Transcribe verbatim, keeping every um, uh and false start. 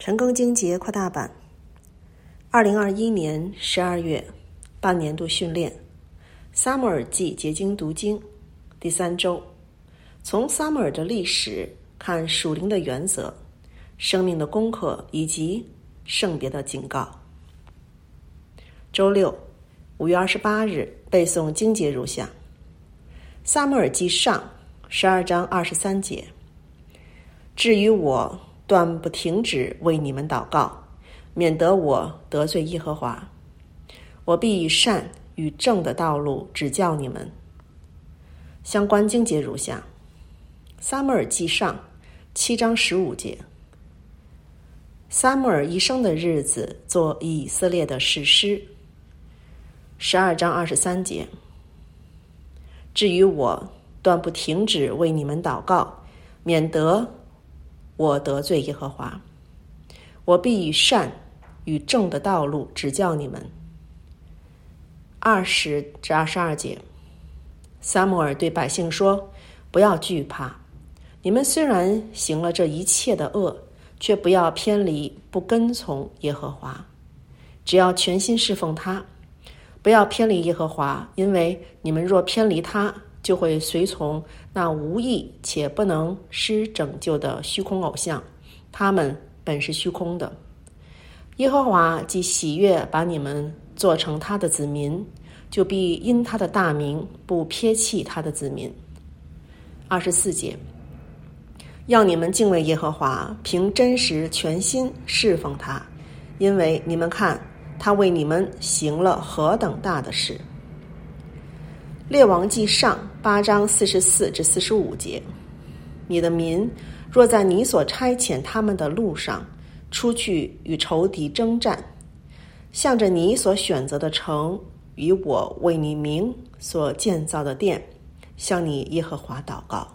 晨更经节扩大版，二零二一年十二月半年度训练，撒母耳记结经读经第三周，从撒母耳的历史看属灵的原则、生命的功课以及圣别的警告。周六，五月二十八日背诵经节如下：撒母耳记上十二章二十三节，至于我，断不停止为你们祷告，免得我得罪耶和华。我必以善与正的道路指教你们。相关经节如下：撒母耳记上七章十五节，撒母耳一生的日子做以色列的士师。十二章二十三节，至于我，断不停止为你们祷告，免得我得罪耶和华。我必以善与正的道路指教你们。二十至二十二节，撒母耳对百姓说：不要惧怕，你们虽然行了这一切的恶，却不要偏离不跟从耶和华，只要全心侍奉他。不要偏离耶和华，因为你们若偏离他，就会随从那无益且不能施拯救的虚空偶像，他们本是虚空的。耶和华既喜悦把你们做成他的子民，就必因他的大名不撇弃他的子民。二十四节，要你们敬畏耶和华，凭真实全心侍奉他，因为你们看他为你们行了何等大的事。列王记上八章四十四至四十五节，你的民若在你所差遣他们的路上出去与仇敌征战，向着你所选择的城与我为你名所建造的殿，向你耶和华祷告。